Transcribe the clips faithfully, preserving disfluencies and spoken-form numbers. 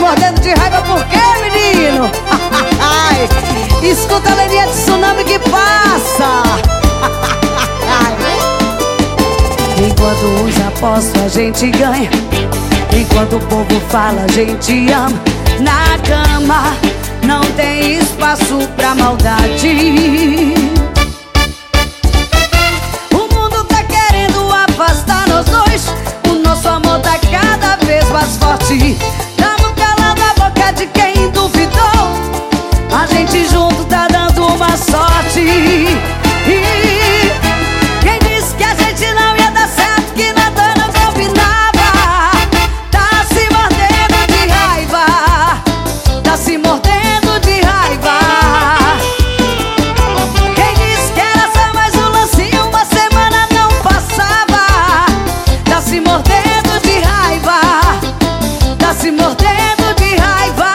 mordendo de raiva por quê, menino? Escuta a Leninha de tsunami que passa. Enquanto uns apostam, a gente ganha. Enquanto o povo fala, a gente ama. Na cama não tem espaço pra maldade. O mundo tá querendo afastar nós dois. O nosso amor tá cada vez mais forte. Tamo calando a boca de quem duvidou. A gente junto tá dando uma sorte. E quem disse que a gente não ia dar certo, que nada não combinava, tá se mordendo de raiva. Tá se mordendo de raiva. Quem disse que era só mais um lancinho, uma semana não passava. Tá se mordendo de raiva. Tá se mordendo de raiva.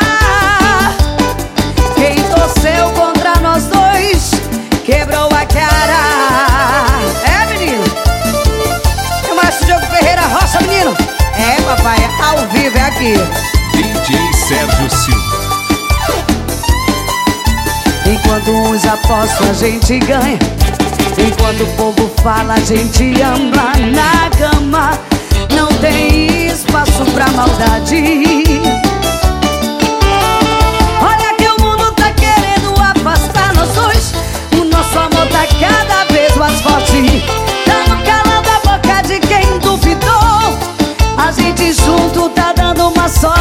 Quem torceu contra nós dois quebrou a cara. É, menino? E o Márcio Diogo Ferreira Rocha, menino? É, papai, é ao vivo, é aqui. D J Sérgio Silva. Enquanto uns apostam, a gente ganha. Enquanto o povo fala, a gente ama. Na cama não tem espaço pra maldade. Olha que o mundo tá querendo afastar nós dois. O nosso amor tá cada vez mais forte. Tamo calando a boca de quem duvidou. A gente junto tá dando uma sorte.